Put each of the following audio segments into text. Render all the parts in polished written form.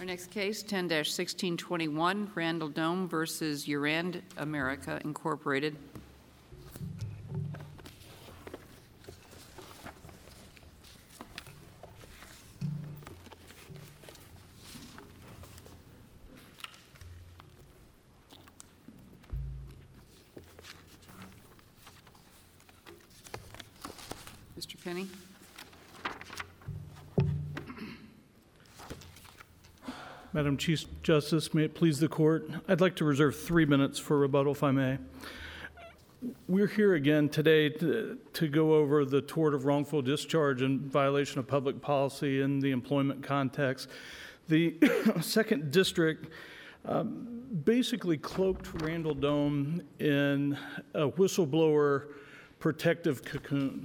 Our next case, 10-1621, Randall Dome versus Urand America Incorporated. Mr. Penny. Madam Chief Justice, may it please the court, I'd like to reserve 3 minutes for rebuttal, if I may. We're here again today to go over the tort of wrongful discharge in violation of public policy in the employment context. The Second District basically cloaked Randall Dome in a whistleblower protective cocoon.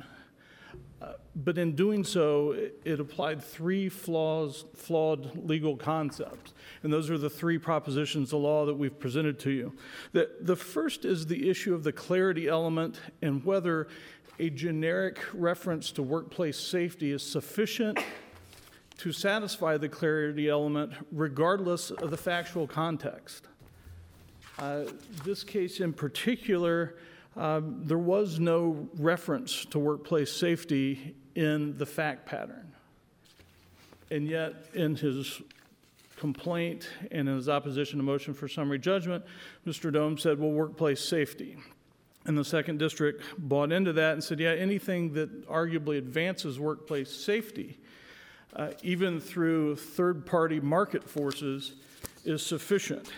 But in doing so, it applied three flawed legal concepts. And those are the three propositions of law that we've presented to you. The first is the issue of the clarity element and whether a generic reference to workplace safety is sufficient to satisfy the clarity element regardless of the factual context. This case in particular, there was no reference to workplace safety in the fact pattern. And yet, in his complaint and in his opposition to motion for summary judgment, Mr. Dome said, well, workplace safety. And the Second District bought into that and said, yeah, anything that arguably advances workplace safety, even through third-party market forces, is sufficient.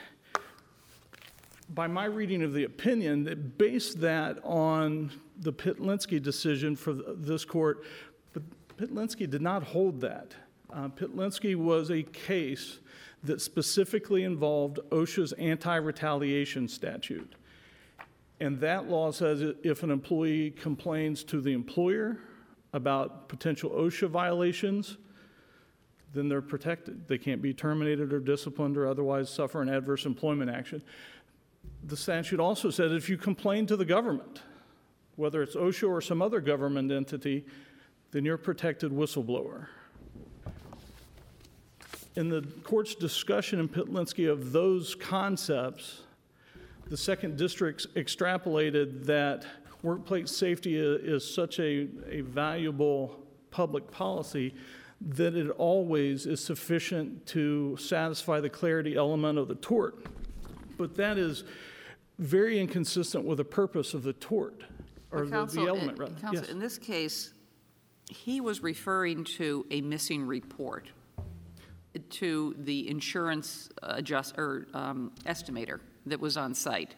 By my reading of the opinion, it based that on the Pitlinski decision for this court, but Pitlinski did not hold that. Pitlinski was a case that specifically involved OSHA's anti-retaliation statute. And that law says if an employee complains to the employer about potential OSHA violations, then they're protected. They can't be terminated or disciplined or otherwise suffer an adverse employment action. The statute also said if you complain to the government, whether it's OSHA or some other government entity, then you're a protected whistleblower. In the court's discussion in Pitlinski of those concepts, the Second District extrapolated that workplace safety is such a valuable public policy that it always is sufficient to satisfy the clarity element of the tort. But that is very inconsistent with the purpose of the tort, or the element, rather. Counsel, yes. In this case, he was referring to a missing report to the insurance estimator that was on site.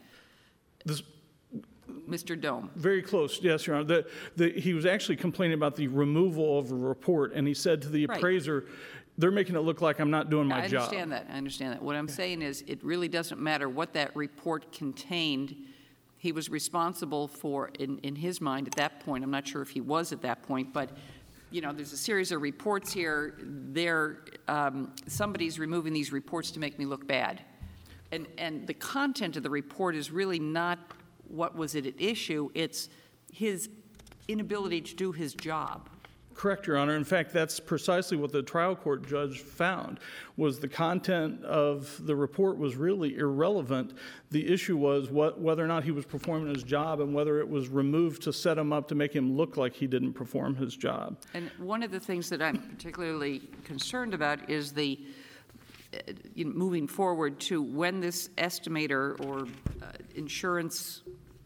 Mr. Dome. Very close, yes, Your Honor. He was actually complaining about the removal of a report, and he said to the appraiser, they're making it look like I'm not doing my job. I understand that. What I'm saying is it really doesn't matter what that report contained. He was responsible for, in his mind at that point, I'm not sure if he was at that point, but you know, there's a series of reports here. Somebody's removing these reports to make me look bad. And the content of the report is really not what was it at issue, it's his inability to do his job. Correct, Your Honor. In fact, that's precisely what the trial court judge found, was the content of the report was really irrelevant. The issue was whether or not he was performing his job and whether it was removed to set him up to make him look like he didn't perform his job. And one of the things that I'm particularly concerned about is the moving forward to when this estimator or insurance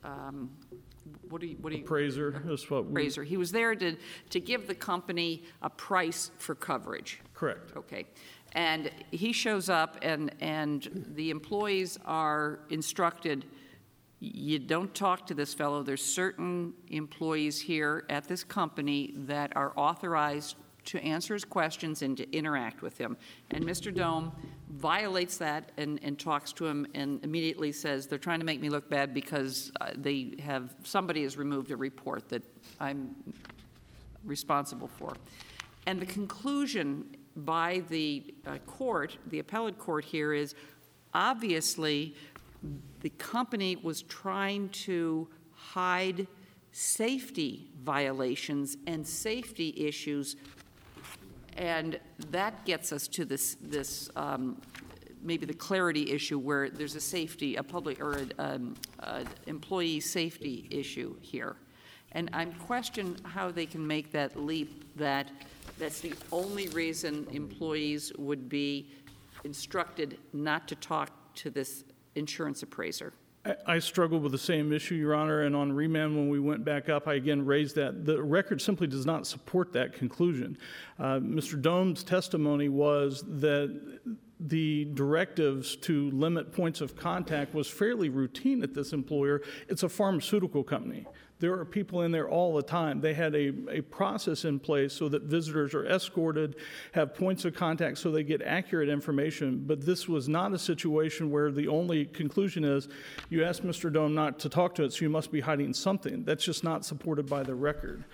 appraiser is what appraiser. He was there to give the company a price for coverage. Correct. Okay. And he shows up and the employees are instructed, you don't talk to this fellow. There's certain employees here at this company that are authorized to answer his questions and to interact with him. And Mr. Dome violates that and talks to him and immediately says, they're trying to make me look bad because somebody has removed a report that I'm responsible for. And the conclusion by the court, the appellate court here, is obviously the company was trying to hide safety violations and safety issues And that gets us to this maybe the clarity issue where there's a safety, a public or an employee safety issue here. And I'm questioning how they can make that leap that that's the only reason employees would be instructed not to talk to this insurance appraiser. I struggled with the same issue, Your Honor, and on remand when we went back up, I again raised that. The record simply does not support that conclusion. Mr. Dome's testimony was that the directives to limit points of contact was fairly routine at this employer. It's a pharmaceutical company. There are people in there all the time. They had a process in place so that visitors are escorted, have points of contact so they get accurate information. But this was not a situation where the only conclusion is you asked Mr. Dome not to talk to it, so you must be hiding something. That's just not supported by the record.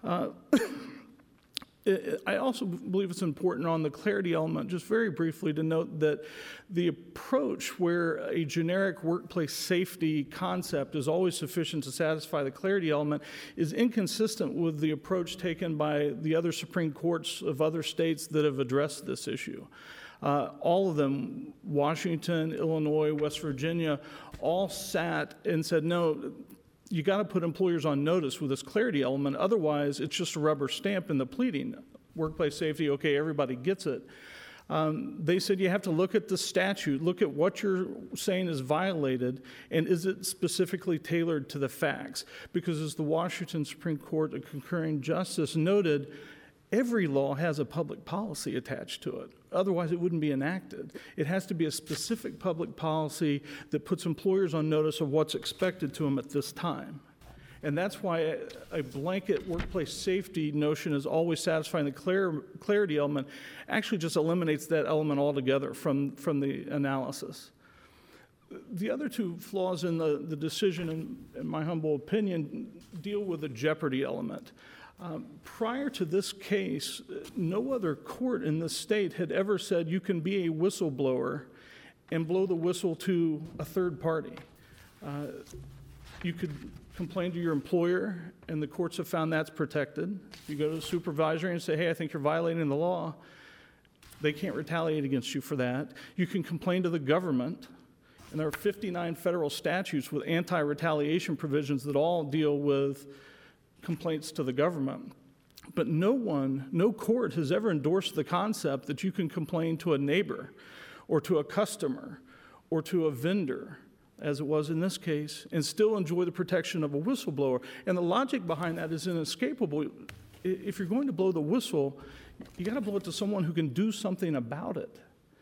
I also believe it's important on the clarity element, just very briefly, to note that the approach where a generic workplace safety concept is always sufficient to satisfy the clarity element is inconsistent with the approach taken by the other Supreme Courts of other states that have addressed this issue. All of them, Washington, Illinois, West Virginia, all sat and said, no, you got to put employers on notice with this clarity element. Otherwise, it's just a rubber stamp in the pleading. Workplace safety, okay, everybody gets it. They said you have to look at the statute, look at what you're saying is violated, and is it specifically tailored to the facts? Because as the Washington Supreme Court, a concurring justice, noted, every law has a public policy attached to it. Otherwise, it wouldn't be enacted. It has to be a specific public policy that puts employers on notice of what's expected to them at this time. And that's why a blanket workplace safety notion is always satisfying the clarity element actually just eliminates that element altogether from the analysis. The other two flaws in the decision, in my humble opinion, deal with the jeopardy element. Prior to this case, no other court in the state had ever said you can be a whistleblower and blow the whistle to a third party. You could complain to your employer, and the courts have found that's protected. You go to the supervisor and say, hey, I think you're violating the law. They can't retaliate against you for that. You can complain to the government, and there are 59 federal statutes with anti-retaliation provisions that all deal with complaints to the government. But no court has ever endorsed the concept that you can complain to a neighbor or to a customer or to a vendor, as it was in this case, and still enjoy the protection of a whistleblower. And the logic behind that is inescapable. If you're going to blow the whistle, you got to blow it to someone who can do something about it.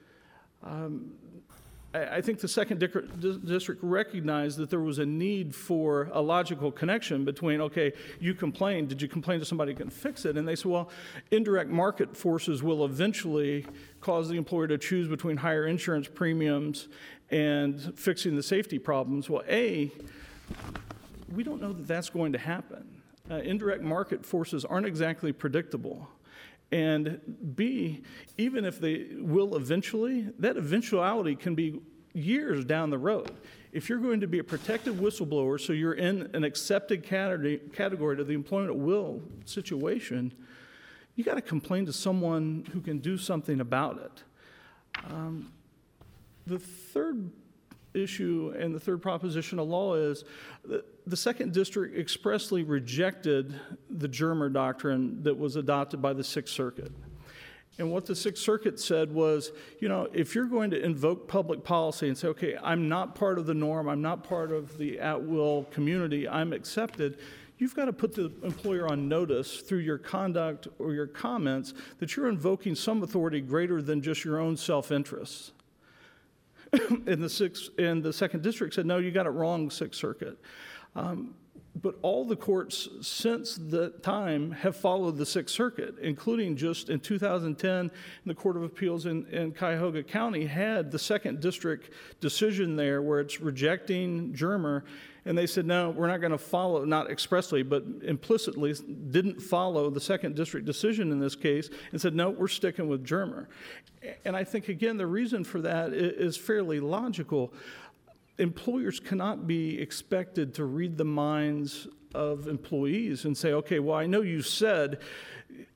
I think the second district recognized that there was a need for a logical connection between, okay, you complained, did you complain to somebody who can fix it? And they said, well, indirect market forces will eventually cause the employer to choose between higher insurance premiums and fixing the safety problems. Well, A, we don't know that that's going to happen. Indirect market forces aren't exactly predictable. And B, even if they will eventually, that eventuality can be years down the road. If you're going to be a protected whistleblower, so you're in an accepted category to the employment at will situation, you got to complain to someone who can do something about it. The third issue and the third proposition of law is that the second district expressly rejected the Germer doctrine that was adopted by the Sixth Circuit. And what the Sixth Circuit said was, you know, if you're going to invoke public policy and say, okay, I'm not part of the norm, I'm not part of the at-will community, I'm accepted, you've got to put the employer on notice through your conduct or your comments that you're invoking some authority greater than just your own self-interest. And the second district said, no, you got it wrong, Sixth Circuit. But all the courts since that time have followed the Sixth Circuit, including just in 2010, the Court of Appeals in Cuyahoga County had the second district decision there where it's rejecting Germer, and they said, no, we're not going to follow, not expressly, but implicitly didn't follow the second district decision in this case and said, no, we're sticking with Germer. And I think, again, the reason for that is fairly logical. Employers cannot be expected to read the minds of employees and say, okay, well, I know you said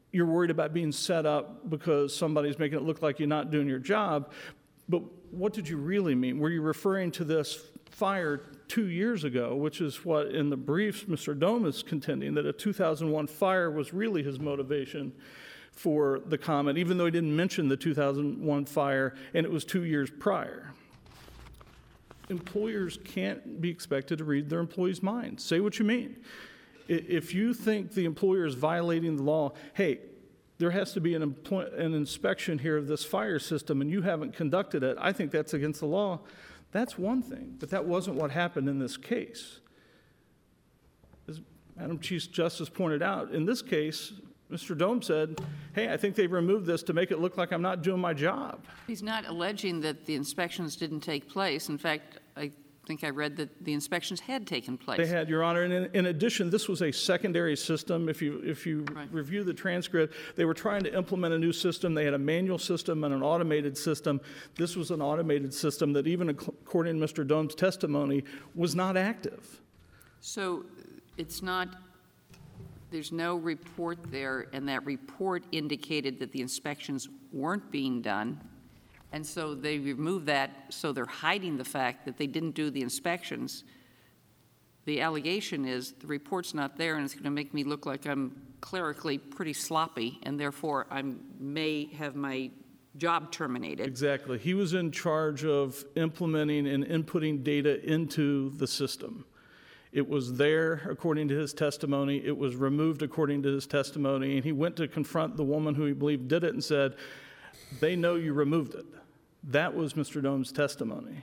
you're worried about being set up because somebody's making it look like you're not doing your job. But what did you really mean? Were you referring to this fire 2 years ago, which is what in the briefs Mr. Dome is contending, that a 2001 fire was really his motivation for the comment, even though he didn't mention the 2001 fire and it was 2 years prior. Employers can't be expected to read their employees' minds. Say what you mean. If you think the employer is violating the law, hey, there has to be an inspection here of this fire system and you haven't conducted it, I think that's against the law. That's one thing, but that wasn't what happened in this case. As Madam Chief Justice pointed out, in this case, Mr. Dome said, hey, I think they've removed this to make it look like I'm not doing my job. He's not alleging that the inspections didn't take place. In fact, I think I read that the inspections had taken place. They had, Your Honor. And in addition, this was a secondary system. If you Right. review the transcript, they were trying to implement a new system. They had a manual system and an automated system. This was an automated system that, even according to Mr. Dome's testimony, was not active. So it's not, there's no report there, and that report indicated that the inspections weren't being done, and so they removed that, so they're hiding the fact that they didn't do the inspections. The allegation is the report's not there, and it's going to make me look like I'm clerically pretty sloppy, and therefore I may have my job terminated. Exactly. He was in charge of implementing and inputting data into the system. It was there, according to his testimony. It was removed, according to his testimony. And he went to confront the woman who he believed did it and said, they know you removed it. That was Mr. Dome's testimony.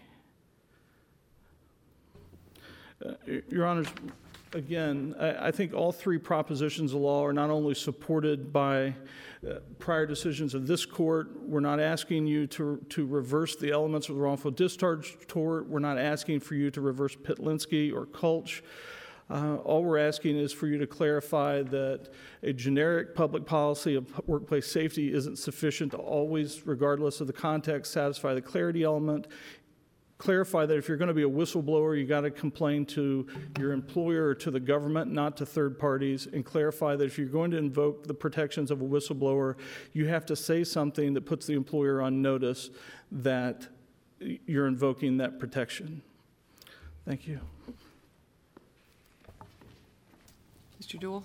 Your Honors, again, I think all three propositions of law are not only supported by prior decisions of this court. We're not asking you to reverse the elements of the wrongful discharge tort. We're not asking for you to reverse Pitlinski or Kulch. All we're asking is for you to clarify that a generic public policy of workplace safety isn't sufficient to always, regardless of the context, satisfy the clarity element. Clarify that if you're going to be a whistleblower, you got to complain to your employer or to the government, not to third parties. And clarify that if you're going to invoke the protections of a whistleblower, you have to say something that puts the employer on notice that you're invoking that protection. Thank you. Mr. Duell?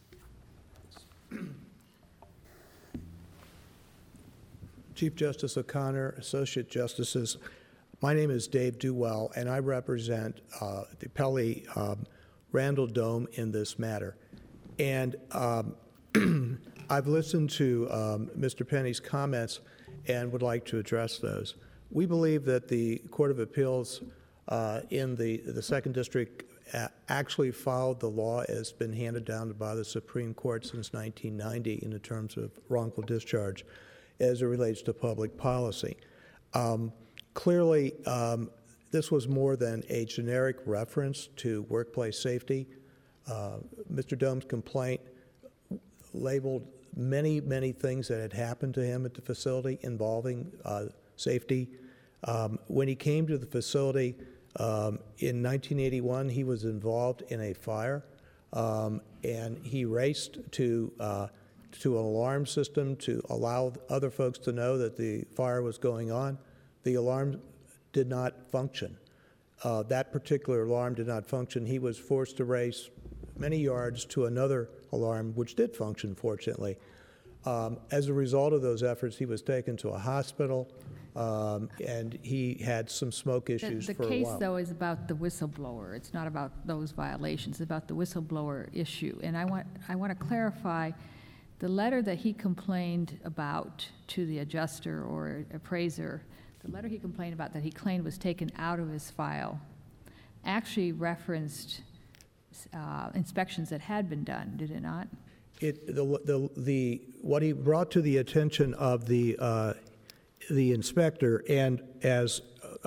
Chief Justice O'Connor, Associate Justices, my name is Dave Duell, and I represent the appellee Randall Dome in this matter. And I've listened to Mr. Penny's comments and would like to address those. We believe that the Court of Appeals in the Second District actually followed the law as been handed down by the Supreme Court since 1990 in the terms of wrongful discharge as it relates to public policy. Clearly, this was more than a generic reference to workplace safety. Mr. Dome's complaint labeled many, many things that had happened to him at the facility involving safety. When he came to the facility in 1981, he was involved in a fire, and he raced to an alarm system to allow other folks to know that the fire was going on. The alarm did not function. That particular alarm did not function. He was forced to race many yards to another alarm, which did function, fortunately. As a result of those efforts, he was taken to a hospital, and he had some smoke issues for a while. The case, though, is about the whistleblower. It's not about those violations. It's about the whistleblower issue. And I want to clarify, the letter that he complained about to the adjuster or appraiser, the letter he complained about that he claimed was taken out of his file, actually referenced inspections that had been done, did it not? What he brought to the attention of the inspector, and as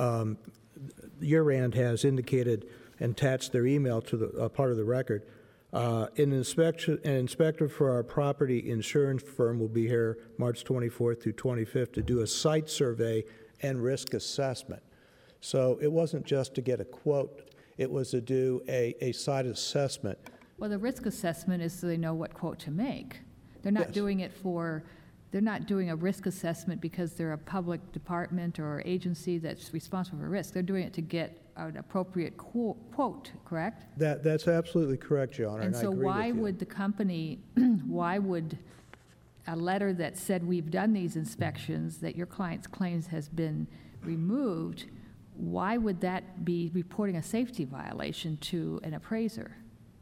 Urand has indicated and attached their email to the part of the record, an inspector for our property insurance firm will be here March 24th through 25th to do a site survey and risk assessment. So it wasn't just to get a quote, it was to do a site assessment. Well, the risk assessment is so they know what quote to make. They're not Yes. doing it for, they're not doing a risk assessment because they're a public department or agency that's responsible for risk. They're doing it to get an appropriate quote, correct? That's absolutely correct, Your Honor, And and I so agree why with you. would the company, why would a letter that said we've done these inspections, that your client's claims has been removed, why would that be reporting a safety violation to an appraiser?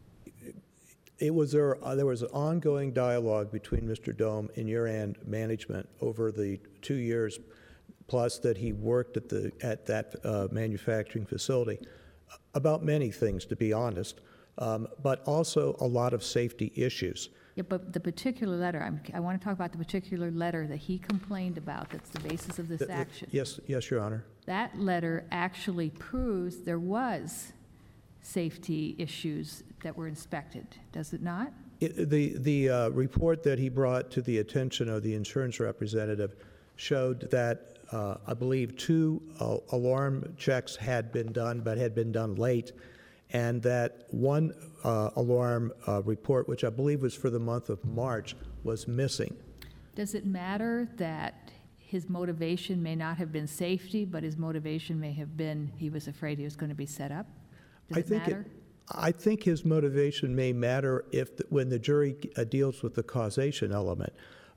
There was an ongoing dialogue between Mr. Dome and Uran management over the 2 years plus that he worked at that manufacturing facility about many things, to be honest, but also a lot of safety issues. Yeah, but the particular letter, I want to talk about the particular letter that he complained about that's the basis of this action. Yes, Your Honor. That letter actually proves there was safety issues that were inspected, does it not? The report that he brought to the attention of the insurance representative showed that I believe 2 alarm checks had been done, but had been done late, and that 1 alarm report, which I believe was for the month of March, was missing. Does it matter that his motivation may not have been safety, but his motivation may have been he was afraid he was going to be set up? Does it matter? I think his motivation may matter when the jury deals with the causation element,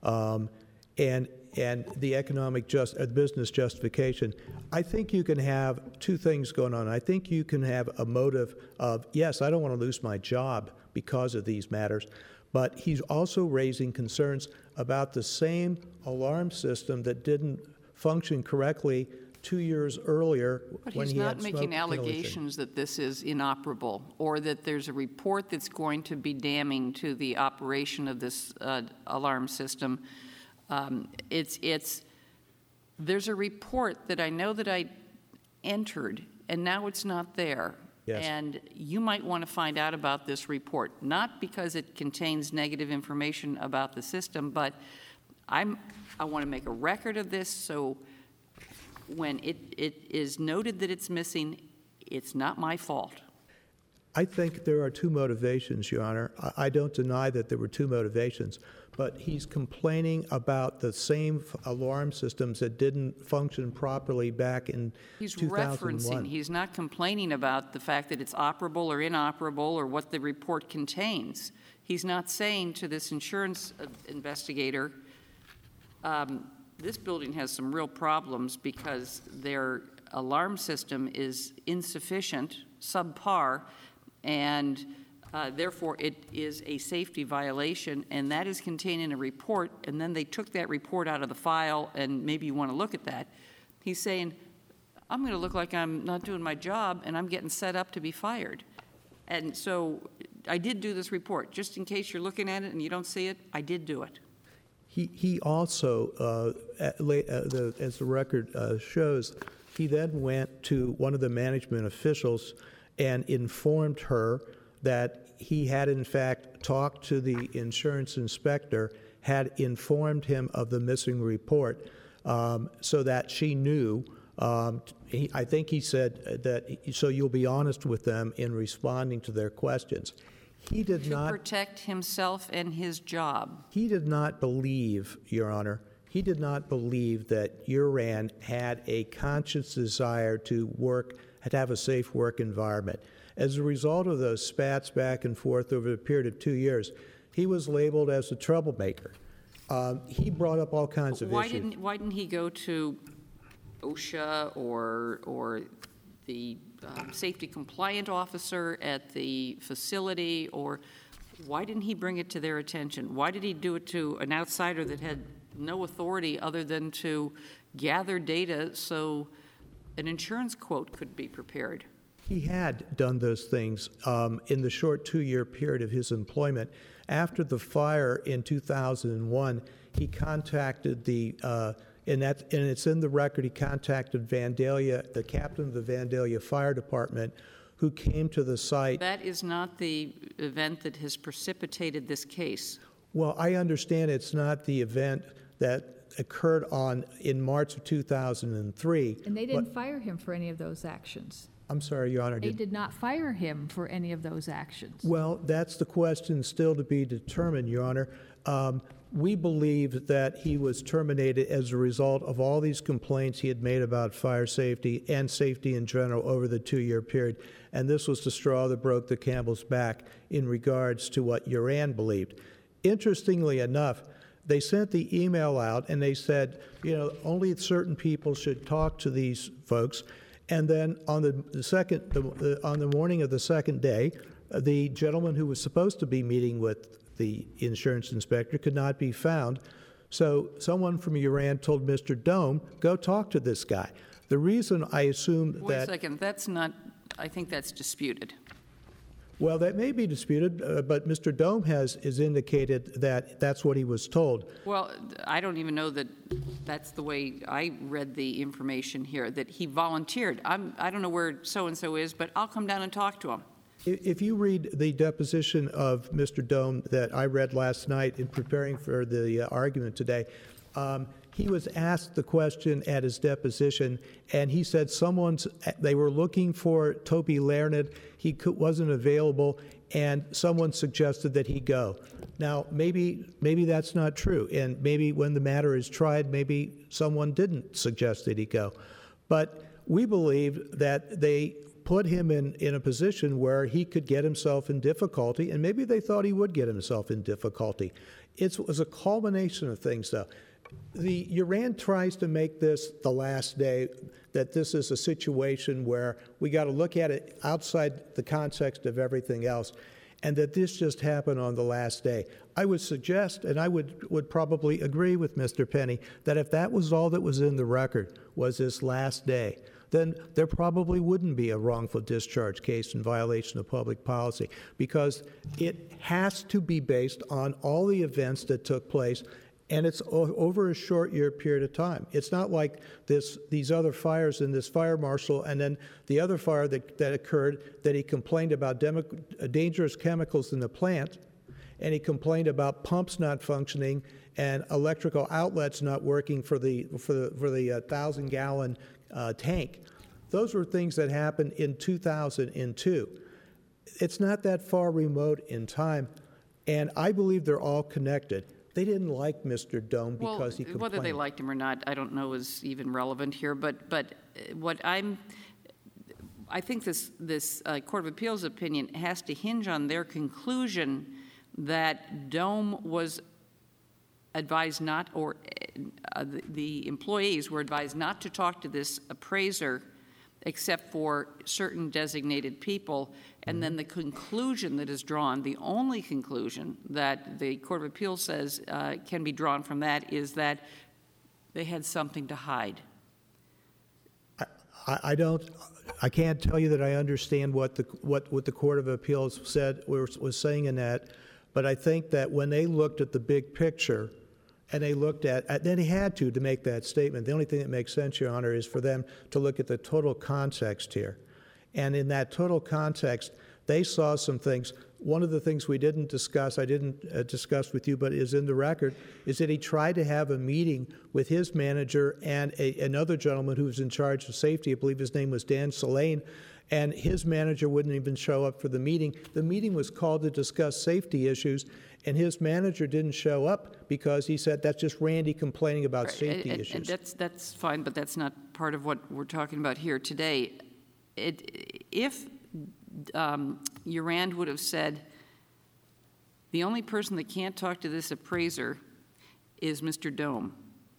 and the economic business justification. I think you can have 2 things going on. I think you can have a motive of, yes, I don't want to lose my job because of these matters, but he's also raising concerns about the same alarm system that didn't function correctly 2 years earlier But when he's he not had smoke making inhalation. allegations that this is inoperable, or that there's a report that's going to be damning to the operation of this alarm system. There's a report that I know that I entered, and now it's not there. Yes. And you might want to find out about this report, not because it contains negative information about the system, but I want to make a record of this, so when it is noted that it's missing, it's not my fault. I think there are 2 motivations, Your Honor. I don't deny that there were 2 motivations, but he's complaining about the same alarm systems that didn't function properly back in 2001. He's not complaining about the fact that it's operable or inoperable or what the report contains. He's not saying to this insurance investigator, this building has some real problems because their alarm system is insufficient, subpar, and therefore it is a safety violation, and that is contained in a report, and then they took that report out of the file, and maybe you want to look at that. He's saying, I'm going to look like I'm not doing my job, and I'm getting set up to be fired. And so I did do this report. Just in case you're looking at it and you don't see it, I did do it. He also, as the record shows, he then went to one of the management officials and informed her that he had in fact talked to the insurance inspector, had informed him of the missing report, so that she knew. I think he said that, so you'll be honest with them in responding to their questions. He did To not protect himself and his job. He did not believe, Your Honor, he did not believe that Uran had a conscious desire to have a safe work environment. As a result of those spats back and forth over a period of 2 years, he was labeled as a troublemaker. He brought up all kinds of issues. Why didn't he go to OSHA or the safety compliant officer at the facility, or why didn't he bring it to their attention? Why did he do it to an outsider that had no authority other than to gather data so an insurance quote could be prepared? He had done those things in the short 2-year period of his employment. After the fire in 2001, he contacted and it's in the record, he contacted Vandalia, the captain of the Vandalia Fire Department, who came to the site. That is not the event that has precipitated this case. Well, I understand it's not the event that occurred in March of 2003. And they didn't fire him for any of those actions. I'm sorry, Your Honor. They did not fire him for any of those actions. Well, that's the question still to be determined, Your Honor. We believe that he was terminated as a result of all these complaints he had made about fire safety and safety in general over the 2-year period. And this was the straw that broke the camel's back in regards to what Uran believed. Interestingly enough, they sent the email out and they said, only certain people should talk to these folks. And then on on the morning of the second day, the gentleman who was supposed to be meeting with the insurance inspector could not be found. So someone from Uran told Mr. Dome, go talk to this guy. The reason I assume that... Wait a second, I think that's disputed. Well, that may be disputed, but Mr. Dome has indicated that that's what he was told. Well, I don't even know that that's the way I read the information here, that he volunteered. I don't know where so-and-so is, but I'll come down and talk to him. If you read the deposition of Mr. Dome that I read last night in preparing for the argument today, he was asked the question at his deposition, and he said they were looking for Toby Leonard. He wasn't available, and someone suggested that he go. Now, maybe that's not true, and maybe when the matter is tried, maybe someone didn't suggest that he go. But we believe that they put him in a position where he could get himself in difficulty, and maybe they thought he would get himself in difficulty. It was a culmination of things, though. The Uran tries to make this the last day, that this is a situation where we got to look at it outside the context of everything else, and that this just happened on the last day. I would suggest, and I would probably agree with Mr. Penny, that if that was all that was in the record, was this last day, then there probably wouldn't be a wrongful discharge case in violation of public policy, because it has to be based on all the events that took place, and it's over a short year period of time. It's not like these other fires in this fire marshal, and then the other fire that occurred that he complained about dangerous chemicals in the plant, and he complained about pumps not functioning and electrical outlets not working for the 1,000-gallon tank. Those were things that happened in 2002. It's not that far remote in time, and I believe they're all connected. They didn't like Mr. Dome because he complained. Whether they liked him or not, I don't know is even relevant here. But what I think this Court of Appeals opinion has to hinge on their conclusion that Dome was advised not, or the employees were advised not to talk to this appraiser except for certain designated people, and then the conclusion that is drawn, the only conclusion that the Court of Appeals says can be drawn from that is that they had something to hide. I can't tell you that I understand what the Court of Appeals said was saying in that, but I think that when they looked at the big picture, and they looked at, then they had to make that statement. The only thing that makes sense, Your Honor, is for them to look at the total context here. And in that total context, they saw some things. One of the things we didn't discuss, I didn't discuss with you, but is in the record, is that he tried to have a meeting with his manager and another gentleman who was in charge of safety. I believe his name was Dan Salane, and his manager wouldn't even show up for the meeting. The meeting was called to discuss safety issues, and his manager didn't show up because he said that's just Randy complaining about safety issues. And that's fine, but that's not part of what we're talking about here today. If Urand would have said, the only person that can't talk to this appraiser is Mr. Dome,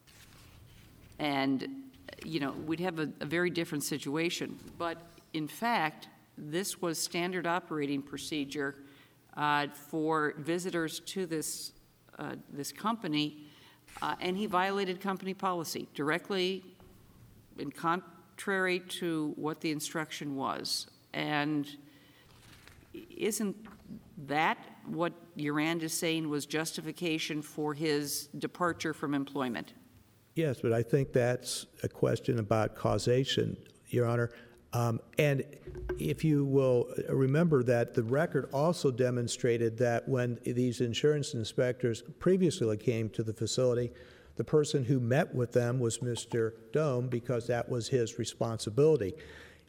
and we'd have a very different situation. But in fact, this was standard operating procedure for visitors to this company, and he violated company policy directly in contrary to what the instruction was. And isn't that what Urand is saying was justification for his departure from employment? Yes, but I think that's a question about causation, Your Honor. And if you will remember that the record also demonstrated that when these insurance inspectors previously came to the facility, the person who met with them was Mr. Dome because that was his responsibility.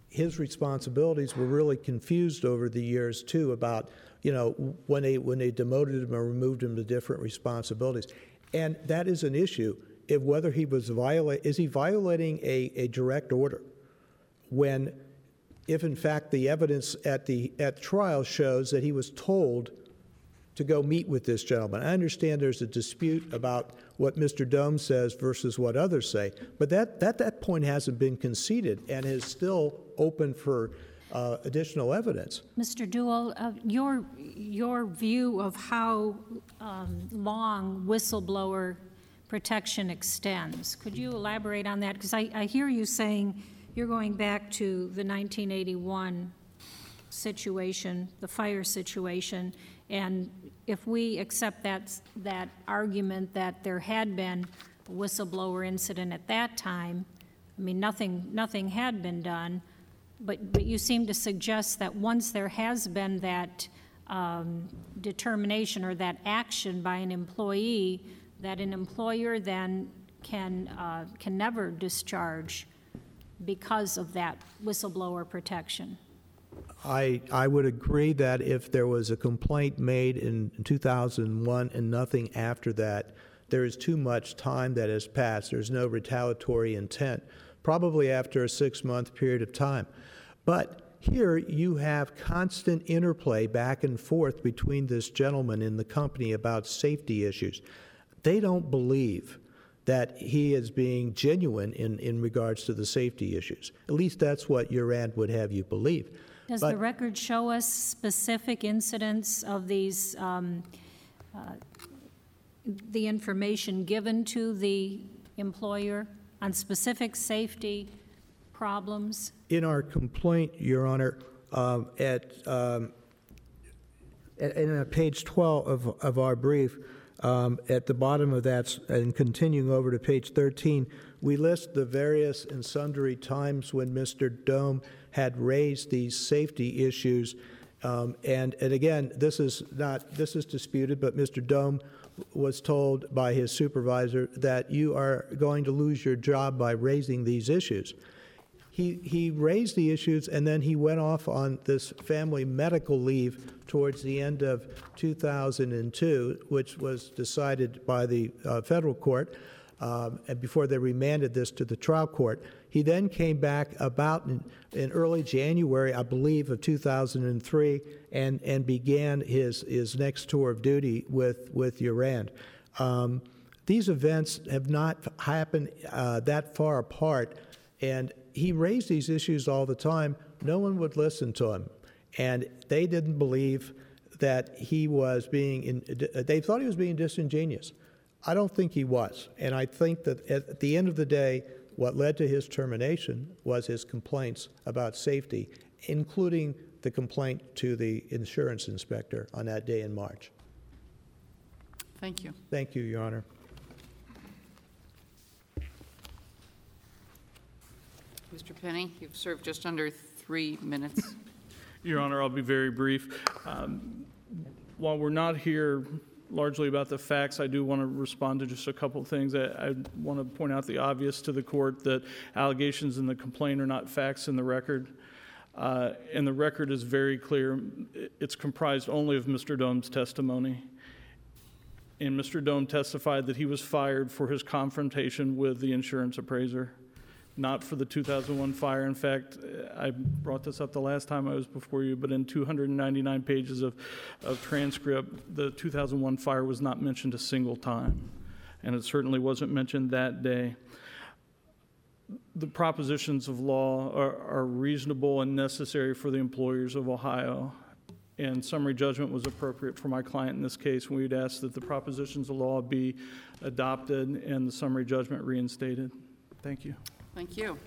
his responsibilities were really confused over the years too about, when they demoted him or removed him to different responsibilities. And that is an issue, if whether he was is he violating a direct order when, if in fact the evidence at trial shows that he was told to go meet with this gentleman. I understand there's a dispute about what Mr. Dome says versus what others say, but that point hasn't been conceded and is still open for additional evidence. Mr. Duell, your view of how long whistleblower protection extends, could you elaborate on that? Because I hear you saying you're going back to the 1981 situation, the fire situation, and if we accept that argument that there had been a whistleblower incident at that time, I mean, nothing had been done, but you seem to suggest that once there has been that determination or that action by an employee, that an employer then can never discharge because of that whistleblower protection. I would agree that if there was a complaint made in 2001 and nothing after that, there is too much time that has passed. There's no retaliatory intent, probably after a 6-month period of time. But here you have constant interplay back and forth between this gentleman and the company about safety issues. They don't believe that he is being genuine in regards to the safety issues. At least that's what Urand would have you believe. Does the record show us specific incidents of these, the information given to the employer on specific safety problems? In our complaint, Your Honor, in page 12 of our brief, at the bottom of that, and continuing over to page 13, we list the various and sundry times when Mr. Dome had raised these safety issues. And again, this is disputed, but Mr. Dome was told by his supervisor that you are going to lose your job by raising these issues. He raised the issues, and then he went off on this family medical leave towards the end of 2002, which was decided by the federal court, and before they remanded this to the trial court. He then came back about in early January, I believe, of 2003, and began his next tour of duty with Urand. These events have not happened that far apart, and he raised these issues all the time. No one would listen to him, and they didn't believe that he was being, they thought he was being disingenuous. I don't think he was, and I think that at the end of the day, what led to his termination was his complaints about safety, including the complaint to the insurance inspector on that day in March. Thank you. Thank you, Your Honor. Mr. Penny, you've served just under 3 minutes. Your Honor, I'll be very brief. While we're not here largely about the facts, I do want to respond to just a couple of things. I want to point out the obvious to the court, that allegations in the complaint are not facts in the record. And the record is very clear. It's comprised only of Mr. Dome's testimony. And Mr. Dome testified that he was fired for his confrontation with the insurance appraiser, not for the 2001 fire. In fact, I brought this up the last time I was before you, but in 299 pages of transcript, the 2001 fire was not mentioned a single time, and it certainly wasn't mentioned that day. The propositions of law are reasonable and necessary for the employers of Ohio, and summary judgment was appropriate for my client in this case, and we'd ask that the propositions of law be adopted and the summary judgment reinstated. Thank you. Thank you.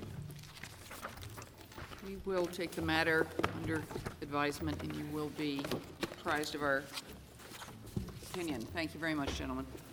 We will take the matter under advisement, and you will be apprised of our opinion. Thank you very much, gentlemen.